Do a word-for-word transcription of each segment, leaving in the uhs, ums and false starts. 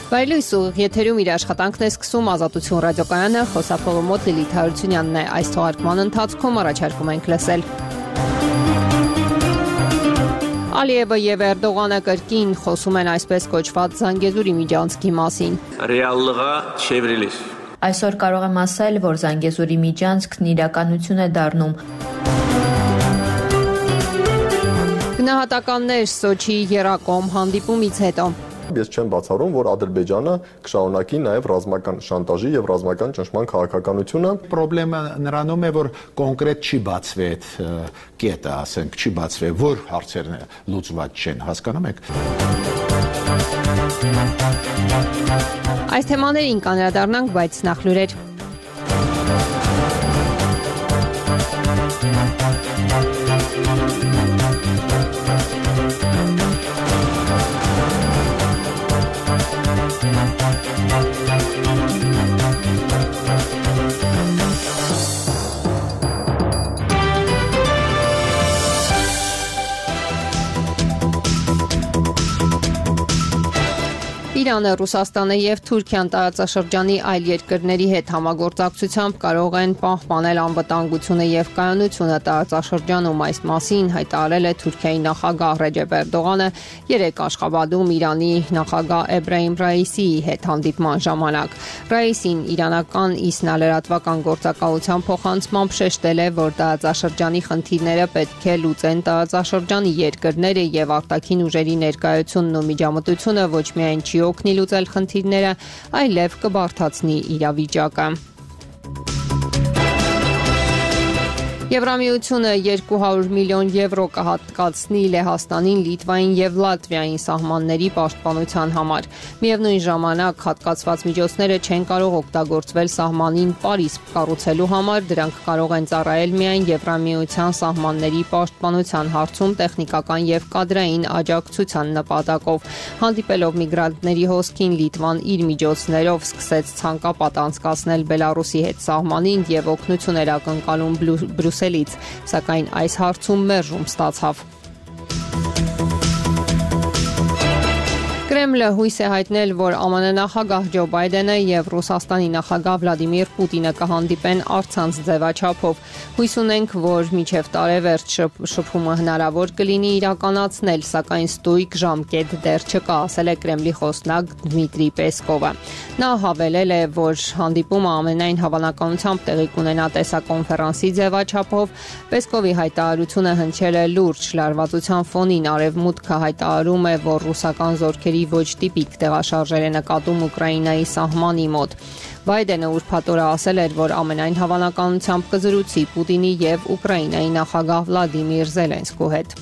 Վայրլույս ուղիղ եթերում իր աշխատանքն է սկսում Ազատություն ռադիոկայանը, խոսափողը մոտ Լիլիթ Հարությունյանն է։ Այս թողարկման ընթացքում առաջարկում ենք լսել. Ալիևը եւ Էրդողանը կրկին խոսում են այսպես կոչված Զանգեզուրի միջանցքի մասին։ Ռեալլığա çevrilir. Այսօր կարող եմ ասել, որ Զանգեզուրի միջանցքն իրականություն է դառնում։ Գնահատականներ Սոչիի եռակողմ հանդիպումից հետո։ Ես չեմ բացառում, որ Ադրբեջանը կշարունակի նաև ռազմական շանտաժի եւ ռազմական ճնշման քաղաքականությունը։ Պրոբլեմը նրանում է, որ կոնկրետ չի բացվի այդ կետը, ասենք, չի բացվի, որ հարցերն լուծված չեն, հասկանում եք։ Այս թեմաներին կանրադառնանք, բայց նախ լուրեր։ Իրանը, Ռուսաստանը եւ Թուրքիան տարածաշրջանի այլ երկրների հետ համագործակցությամբ կարող են պահպանել անվտանգությունը եւ կայունությունը տարածաշրջանում։ Այս մասին հայտարարել է Թուրքիայի նախագահ Ռեջեփ Էրդողանը երեկ Աշխաբադում Իրանի նախագահ Էբրահիմ Ռայիսիի հետ հանդիպման ժամանակ։ Ռայիսին իրանական իսնալրատվական գործակալության փոխանցմամբ շեշտել է, որ տարածաշրջանի խնդիրները պետք է լուծեն տարածաշրջանի երկրները եւ արտաքին ուժերի ներկայությունն ու միջամտությունը ոչ միայն չի օգնի լուծել խնդիրները, այլև կբարդացնի իրավիճակը։ Եվրամիությունը երկու հարյուր միլիոն եվրո կհատկացնի Լեհաստանին, Լիտվային եւ Լատվիային սահմանների պաշտպանության համար։ Միևնույն ժամանակ հատկացված միջոցները չեն կարող օգտագործվել սահմանին պարիսպ կառուցելու համար, դրանք կարող են ծառայել միայն Եվրամիության սահմանների պաշտպանության հարցում տեխնիկական եւ կադրային աջակցության նպատակով։ Հանդիպելով միգրանտների հոսքին, Լիտվան իր միջոցներով սկսեց ցանկապատ անցկացնել Բելարուսի հետ սահմանին եւ օգնություն էր ակնկալում Բրյուսելից, սակայն այս հարցում մերժում ստացավ։ Կրեմլը հույս է հայտնել, որ ԱՄՆ նախագահ Ջո Բայդենը եւ Ռուսաստանի նախագահ Վլադիմիր Պուտինը կհանդիպեն առցանց ձևաչափով։ Հույս ունենք, որ մինչև տարեվերջ շփումը հնարավոր կլինի իրականացնել, սակայն ստույգ ժամկետ դեռ չկա, ասել է Կրեմլի խոսնակ Դմիտրի Պեսկովը։ Նա հավելել է, որ հանդիպումը ամենայն հավանականությամբ տեղի կունենա տեսակոնֆերանսի ձևաչափով։ Պեսկովի հայտարարությունը հնչել է լուրջ լարվածության ֆոնին։ Արևմուտքը հայտարարում է, որ ռուսական զորքերի ոչ տիպիկ տեղաշարժեր է նկատում Ուկրաինայի սահմանի մոտ։ Բայդենը ուրբաթ օրը ասել էր, որ ամենայն հավանականությամբ կզրուցի Պուտինի եւ Ուկրաինայի նախագահ Վլադիմիր Զելենսկու հետ։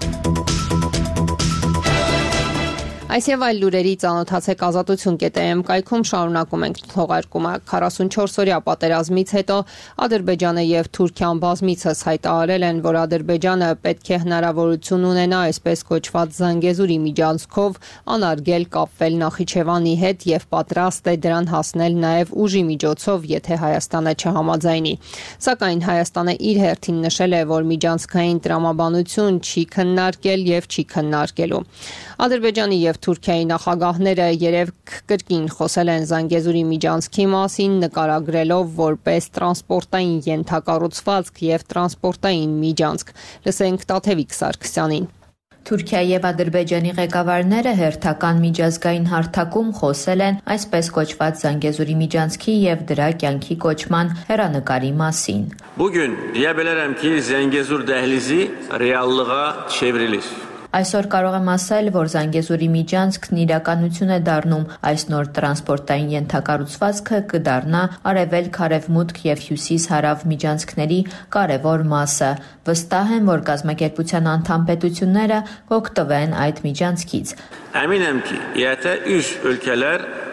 Այս եւ այլ լուրերի ծանոթացեք ազատություն կետ էմ կայքում, շարունակում ենք թողարկումը։ քառասունչորս-օրյա պատերազմից հետո Ադրբեջանը եւ Թուրքիան բազմիցս հայտարարել են, որ Ադրբեջանը պետք է հնարավորություն ունենա այսպես կոչված Զանգեզուրի միջանցքով անարգել կապվել Նախիջևանի հետ եւ պատրաստ է դրան հասնել նաեւ ուժի միջոցով, եթե Հայաստանը չհամաձայնի։ Սակայն Հայաստանը իր հերթին նշել է, որ միջանցքային տրամաբանություն չի քննարկել եւ չի քննարկելու։ Ադրբեջանի եւ Թուրքիայի նախագահները երեւ կրկին խոսել են Զանգեզուրի միջանցքի մասին, նկարագրելով որպես տրանսպորտային ենթակառուցվածք եւ տրանսպորտային միջանցք։ Լսենք Տաթևիկ Սարգսյանին։ Թուրքիայի եւ Ադրբեջանի ղեկավարները հերթական միջազգային հարթակում խոսել են այսպես կոչված Զանգեզուրի միջանցքի եւ դրա կյանքի կոչման հեռանկարի մասին։ Bugün deyə bilərəm ki, Zəngəzur dəhlizi reallığa çevrilir. Այսօր կարող եմ ասել, որ Զանգեզուրի միջանցքն իրականություն է դառնում։ Այս նոր տրանսպորտային ենթակառուցվածքը կդառնա արևելք-արևմուտք եւ հյուսիս-հարավ միջանցքների կարևոր մասը։ Վստահ եմ, որ կազմակերպության անդամ պետությունները կօգտվեն այդ միջանցքից։ Əminəm ki, İƏT-ə üç ölkələr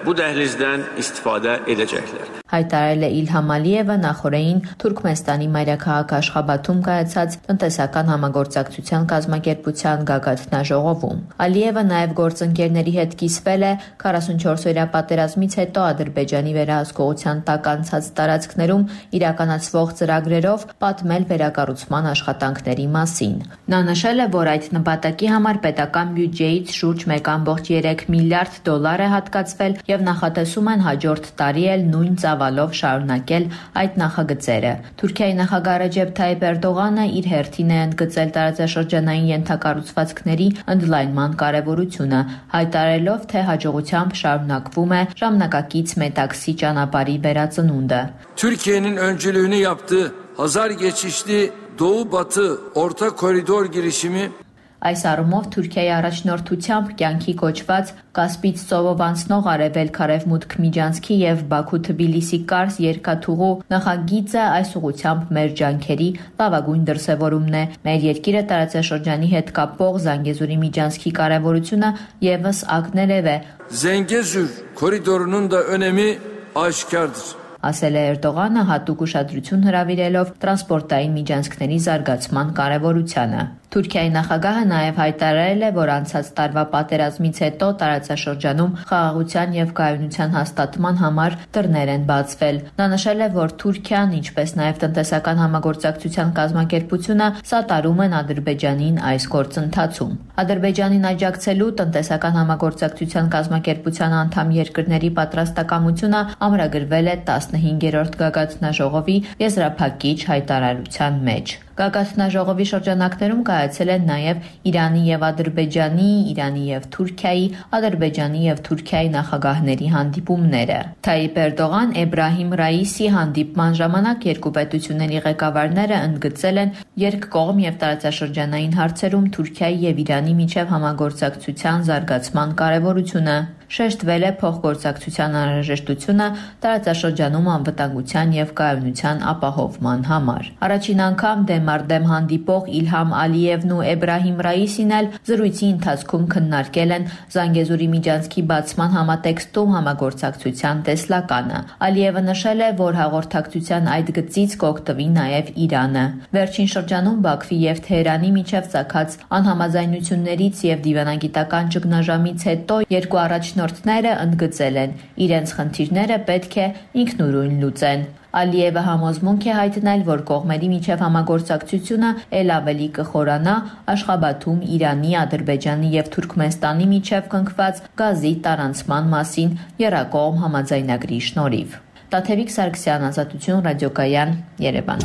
bu dəhlizdən istifadə edəcəklər. Հայտարարել է İlham Ալիևը նախորդին Թուրքմենստանի մայրաքաղաք Աշխաբադում կայացած տնտեսական համագործակցության կազմակերպության գագաթնաժողովում։ Ալիևը նաև գործընկերների հետ կիսվել է քառասունչորսօրյա պատերազմից հետո Ադրբեջանի վերահսկողության տակ անցած տարածքներում իրականացվող ծրագրերով պատմել վերակառուցման աշխատանքների մասին։ Նա նշել է, որ այդ նպատակի համար պետական բյուջեից շուրջ մեկ կόμma երեք միլիարդ դոլար է հատկացվել եւ նախատեսում են հաջորդ տարի էլ նույն ծավալով շարունակել այդ նախագծերը։ Թուրքիայի նախագահ Ռեջեփ Թայիփ Էրդողանը իր հերթին է ընդգծել տարածաշրջանային ենթակառուցվածքների ընդլայնման կարևորությունը, հայտարարելով, թե հաջողությամբ şarunakվում է ժամանակակից Մետաքսի ճանապարհի վերածնունդը։ Türkiye'nin öncülüğünü yaptığı Hazar geçişli Doğu-Batı Orta Koridor girişimi Այս առումով Թուրքիայի առաջնորդությամբ կյանքի կոչված Կասպից ծովով անցնող արևելք-արևմուտք Միջանցքի եւ Բաքու-Թբիլիսի կարս երկաթուղու նախագիծը այս ուղղությամբ մեր ջանքերի լավագույն դրսևորումն է։ Մեր երկիրը տարածաշրջանի հետ կապող Զանգեզուրի Միջանցքի կարևորությունը եւս ակներև է։ Zengezur koridorunun da önemi aşikardır. Ասել է Էրդողանը հատուկ ուշադրություն հրավիրելով տրանսպորտային միջանցքների զարգացման կարևորությանը։ Թուրքիայի նախագահը նաև հայտարարել է, որ անցած տարվա պատերազմից հետո տարածաշրջանում խաղաղության եւ կայունության հաստատման համար դռներ են բացվել։ Նա նշել է, որ Թուրքիան, ինչպես նաև տնտեսական համագործակցության կազմակերպությունը սատարում են Ադրբեջանին այս գործընթացում։ Ադրբեջանին աջակցելու տնտեսական համագործակցության կազմակերպության անդամ երկրների պատրաստակամությունը ամրագրվել է տասնհինգերորդ գագաթնաժողովի եզրափակիչ հայտարարության մեջ։ Գագաթնաժողովի շրջանակներում կայացել են նաև Իրանի եւ Ադրբեջանի, Իրանի եւ Թուրքիայի, Ադրբեջանի եւ Թուրքիայի նախագահների հանդիպումները։ Թայիփ Էրդողան, Էբրահիմ Ռայիսի հանդիպման ժամանակ երկու պետությունների ղեկավարները ընդգծել են երկկողմ եւ տարածաշրջանային հարցերում Թուրքիայի եւ Իրանի միջև համագործակցության զարգացման կարևորությունը։ Շեշտվել է փոխգործակցության անհրաժեշտությունը տարածաշրջանում անվտանգության եւ կայունության ապահովման համար։ Առաջին անգամ դեմ առ դեմ հանդիպող Իլհամ Ալիևն ու Էբրահիմ Ռայիսին էլ զրույցի ընթացքում քննարկել են Զանգեզուրի միջանցքի բացման համատեքստում համագործակցության տեսլականը։ Ալիևը նշել է, որ հաղորդակցության այդ գծից կօգտվի նաեւ Իրանը։ Վերջին շրջանում Բաքվի եւ Թեհրանի միջև ցակած անհամաձայնություններից եւ դիվանագիտական ճգնաժամից հետո երկու առաջնորդները ընդգծել են, իրենց խնդիրները պետք է ինքնուրույն լուծեն։ Ալիևը համոզմունք է հայտնել, որ կողմերի միջև համագործակցությունը ել ավելի կխորանա Աշխաբադում Իրանի, Ադրբեջանի եւ Թուրքմենստանի միջև կնքված գազի տարանցման մասին եռակողմ համաձայնագրի շնորհիվ։ Տաթևիկ Սարգսյան, Ազատություն, ռադիոկայան, Երևան։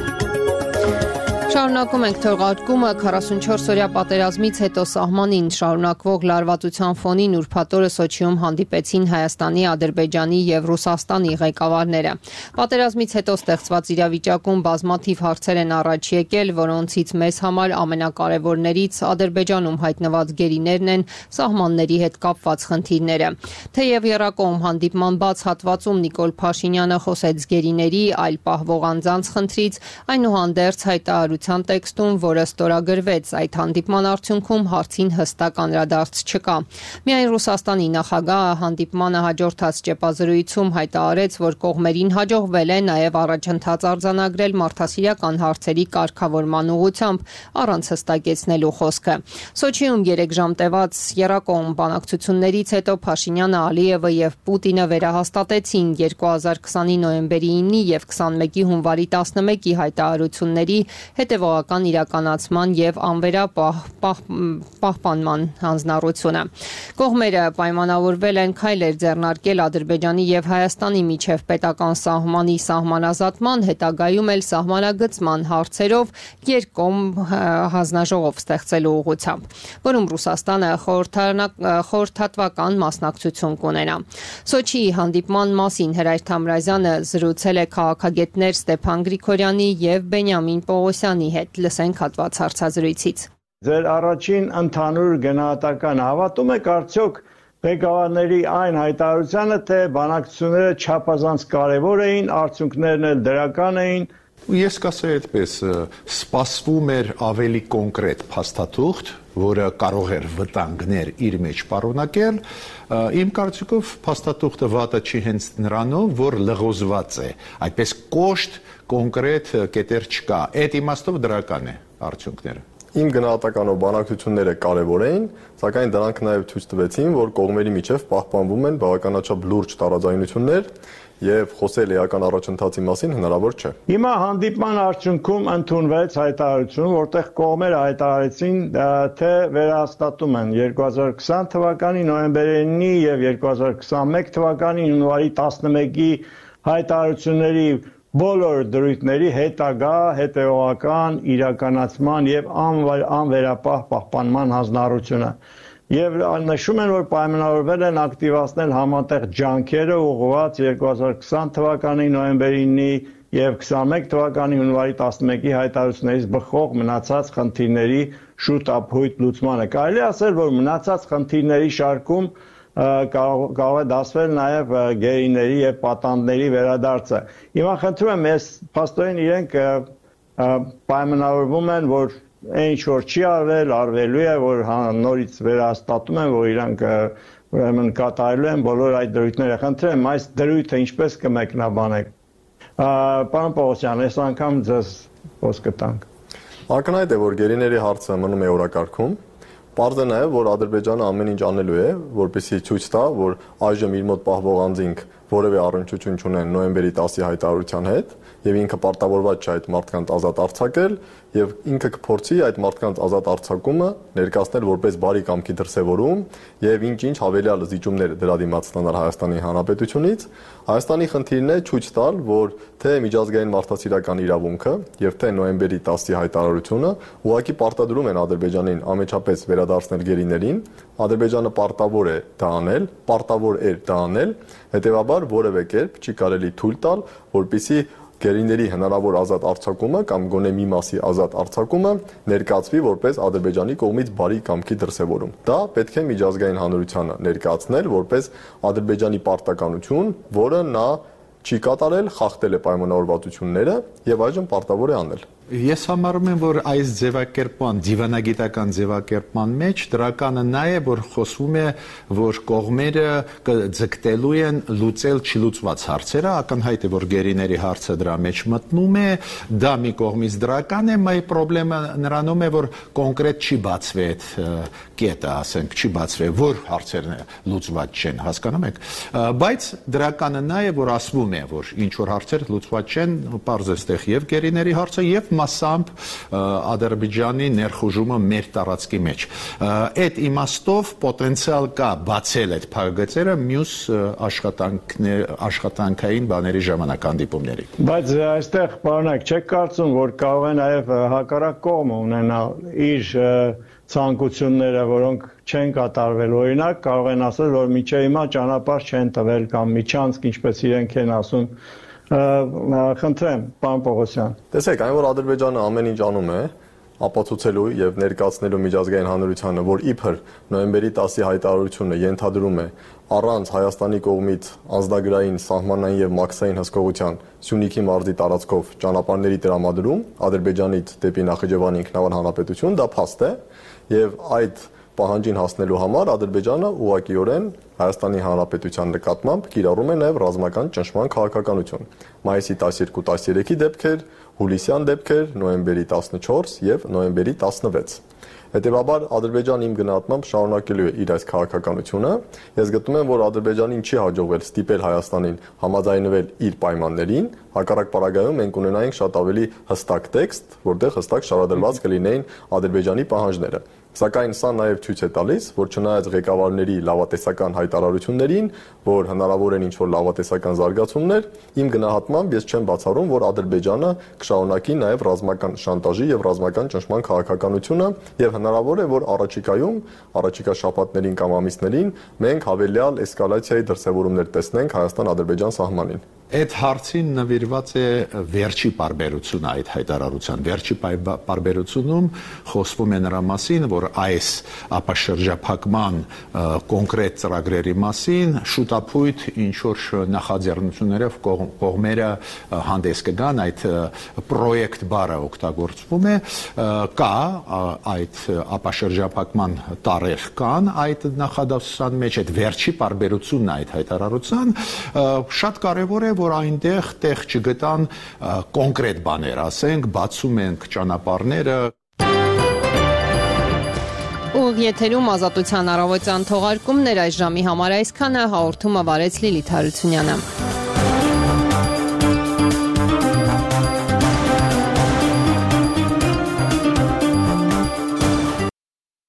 Շարունակում ենք թողարկումը քառասունչորսօրյա պատերազմից հետո սահմանին շարունակվող լարվածության ֆոնին ուրբաթ օրը Սոչիում հանդիպեցին Հայաստանի, Ադրբեջանի եւ Ռուսաստանի ղեկավարները։ Պատերազմից հետո ստեղծված իրավիճակում բազմաթիվ հարցեր են առաջ եկել, որոնցից մեզ համար ամենակարևորներից Ադրբեջանում հայտնված գերիներն են սահմանների հետ կապված խնդիրները։ Թեև եռակողմ հանդիպման բաց հատվածում Նիկոլ Փաշինյանը խոսեց գերիների, այլ պահվող անձանց խնդրից, այնուհանդերձ հայտարարության տեքստում, որը ստորագրվեց այդ հանդիպման արդյունքում հարցին հստակ անդրադարձ չկա։ Միայն Ռուսաստանի նախագահը հանդիպմանը հաջորդած ճեպազրույցում հայտարարեց, որ կողմերին հաջողվել է նաև առաջընթաց արձանագրել մարդասիրական հարցերի կարգավորման ուղղությամբ, առանց հստակեցնելու խոսքը։ Սոչիում երեք ժամ տևած եռակողմ բանակցություններից հետո Փաշինյանը, Ալիևը եւ Պուտինը վերահաստատեցին երկու հազար քսանի նոյեմբերի ինի եւ քսանմեկի հունվարի տասնմեկի հայտարարությունների հետևողական իրականացման եւ անվերապահպանման հանձնառությունը։ Կողմերը պայմանավորվել են քայլեր ձեռնարկել Ադրբեջանի եւ Հայաստանի միջև պետական սահմանի սահմանազատման, հետագայում էլ սահմանագծման հարցերով երկկողմ հանձնաժողով ստեղծելու ուղղությամբ, որում Ռուսաստանը խորհրդատվական մասնակցություն կունենա։ Սոչիի հանդիպման մասին Հրայր Թամրազյանը զրուցել է քաղաքագետներ Ստեփան Գրիգորյանի եւ Բենյամին Պողոսյանի հետ, լսենք հատված հարցազրույցից։ Ձեր առաջին ընդհանուր գնահատական հավատում եք արդյոք ղեկավարների այն հայտարարությանը, թե բանակցությունները չափազանց կարևոր էին, արդյունքներն էլ դրական էին Ես կասեի այդպես, սպասվում էր ավելի կոնկրետ փաստաթուղթ, որը կարող էր վտանգներ իր մեջ պարունակել, իմ կարծիքով փաստաթուղթը վատը չի հենց նրանով, որ լղոզված է, այդպես կոշտ կոնկրետ կետեր չկա, այդ իմաստով դրական է արդյունքները։ Իմ գնահատականով բանակցությունները կարևոր էին, սակայն դրանք նաև ցույց տվեցին, որ կողմերի միջև պահպանվում են բավականաչափ լուրջ տարաձայնություններ եւ խոսել էական առաջընթացի մասին հնարավոր չէ։ Հիմա հանդիպման արդյունքում ընդունվեց հայտարարություն, որտեղ կողմերը հայտարարեցին, թե վերահաստատում են երկու հազար քսան թվականի նոյեմբերի եւ երկու հազար քսանմեկ թվականի հունվարի տասնմեկի հայտարարությունների բոլոր դրույթների հետագա հետևողական իրականացման եւ անվերապահ պահպանման հանձնառությունը։ Եվ նշում են, որ պայմանավորվել են ակտիվացնել համատեղ ջանքերը ուղղված երկու հազար քսան թվականի նոյեմբերի եւ քսանմեկ թվականի հունվարի տասնմեկի հայտարարություններից բխող մնացած խնդիրների շուտ ապհույթ լուծմանը։ Կարելի է ասել, որ մնացած խնդիրների շարքում կարող է դասվել նաև գերիների եւ պատանդների վերադարձը։ Հիմա խնդրում եմ, ես փաստորեն իրենք պայմանավորվում են, որ ինչ որ չի արվել, արվելու է, որ նորից վերահաստատում են, որ իրանք ուրեմն կատարելու են բոլոր այդ դրույթները։ Խնդրեմ, այս դրույթը ինչպես կմեկնաբանեք։ Պարոն Պողոսյան, այս անգամ ձեզ խոսքը տանք։ Ակնհայտ է, որ գերիների հարցը մնում է օրակարգում։ Պարզ է նաև, որ Ադրբեջանը ամեն ինչ անելու է, որպեսզի ցույց տա, որ այժմ իր մոտ պահվող անձինք որևէ առնչություն չունեն նոյեմբերի տասի հայտարարության հետ, եւ ինքը պարտավորված չէ այդ մարդկանց ազատ արձակել, եւ ինքը կփորձի այդ մարդկանց ազատ արձակումը ներկայացնել որպես բարի կամքի դրսեւորում եւ ինչ-ինչ հավելյալ զիջումներ դրա դիմաց ստանալ Հայաստանի Հանրապետությունից։ Հայաստանի խնդիրն է ցույց տալ, որ թե միջազգային մարդասիրական իրավունքը եւ թե նոյեմբերի տասի հայտարարությունը ուղղակի պարտադրում են Ադրբեջանին ամեջապես վերադարձնել գերիներին, Ադրբեջանը պարտավոր է դա անել, պարտավոր էր դա անել, հետեւաբար որևէ կերպ չի կարելի թույլ տալ, որպեսզի գերիների հնարավոր ազատ արձակումը կամ գոնե մի մասի ազատ արձակումը ներկայացվի որպես Ադրբեջանի կողմից բարի կամքի դրսևորում։ Դա պետք է միջազգային հանրությանը ներկայացնել որպես Ադրբեջանի պարտականություն, որը նա չի կատարել, խախտել է պայմանավորվածությունները եւ այժմ պարտավոր է անել։ Ես համարում եմ, որ այս ձևակերպման, դիվանագիտական ձևակերպման մեջ դրականը նա է, որ խոսվում է, որ կողմերը ձգտելու են լուծել չլուծված հարցերը, ակնհայտ է, որ գերիների հարցը դրա մեջ մտնում է, դա մի կողմից դրական է, մայ պրոբլեմը նրանում է, որ կոնկրետ չի բացվի այդ կետը, ասենք, չի բացվի, որ հարցերն լուծված չեն, հասկանում եք, բայց դրականը նա է, որ ասվում է, որ ինչ որ հարցեր լուծված չեն, պարզ է ստեղ եւ գերիների հարցը եւ մասամբ Ադրբեջանի ներխուժումը մեր տարածքի մեջ։ Այդ իմաստով պոտենցիալ կա բացել այդ փակագծերը մյուս աշխատանքային բաների ժամանակ հանդիպումների։ Բայց այստեղ պարոնակ չեք կարծում, որ կարող է նաև հակառակ կողմը ունենալ իր ցանկությունները, որոնք չեն կատարվել։ Օրինակ կարող են ասել, որ միջև հիմա ճանապարհ չեն տվել կամ միջանցք, ինչպես իրենք են ասում, խնդրեմ, պարոն Պողոսյան։ Տեսեք, այն որ Ադրբեջանը ամեն ինչ անում է, ապացուցելու եւ ներկայացնելու միջազգային հանրությանը, որ իբր նոյեմբերի տասի հայտարարությունը ենթադրում է առանց Հայաստանի կողմից անձնագրային, սահմանային եւ մաքսային հսկողության Սյունիքի մարզի տարածքով ճանապարհների տրամադրում Ադրբեջանից դեպի Նախիջևանի ինքնավար հանրապետություն, դա փաստ է եւ այդ պահանջին հասնելու համար Ադրբեջանը ուղղակիորեն Հայաստանի Հանրապետության նկատմամբ կիրառում է նաև ռազմական ճնշման քաղաքականություն։ Մայիսի տասներկու տասներեքի դեպքեր, հուլիսյան դեպքեր, նոյեմբերի տասնչորս եւ նոյեմբերի տասնվեց։ Հետևաբար Ադրբեջանը իմ գնահատմամբ շարունակելու է իր այս քաղաքականությունը։ Ես գտնում եմ, որ Ադրբեջանին չի հաջողվել ստիպել Հայաստանին համաձայնվել իր պայմաններին, հակառակ պարագայում մենք ունենայինք շատ ավելի հստակ տեքստ, որտեղ հստակ շարադրված կլինեին Ադրբեջանի պահանջները։ Սակայն սա նաև ցույց է տալիս, որ չնայած ղեկավարների լավատեսական հայտարարություններին, որ հնարավոր են ինչ-որ լավատեսական զարգացումներ, իմ գնահատմամբ ես չեմ բացառում, որ Ադրբեջանը կշարունակի նաև ռազմական շանտաժի եւ ռազմական ճնշման քաղաքականությունը եւ հնարավոր է, որ առաջիկայում, առաջիկա շաբաթներին կամ ամիսներին մենք հավելյալ էսկալացիայի դրսևորումներ տեսնենք Հայաստան-Ադրբեջան սահմանին։ Այդ հարցին նվիրված է վերջի պարբերությունը այդ հայտարարության։ Վերջի պարբերությունում խոսվում է նրա մասին, որ այս ապաշրջափակման կոնկրետ ծրագրերի մասին շուտապույտ ինչ որ նախաձեռնություններով կողմերը հանդես կգան, այդ պրոյեկտ բառը օգտագործվում է, կա այդ ապաշրջափակման տարեր կան այդ նախադասության մեջ, այդ վերջի պարբերությունն այդ հայտարարության, շատ կարևոր է որ այնտեղ տեղ չգտան կոնկրետ բաներ, ասենք, բացում ենք ճանապարհները։ Ուղիղ եթերում Ազատության առավոտյան թողարկումներ այս ժամի համար այսքանը, հաղորդումը վարեց Լիլիթ Հարությունյանը։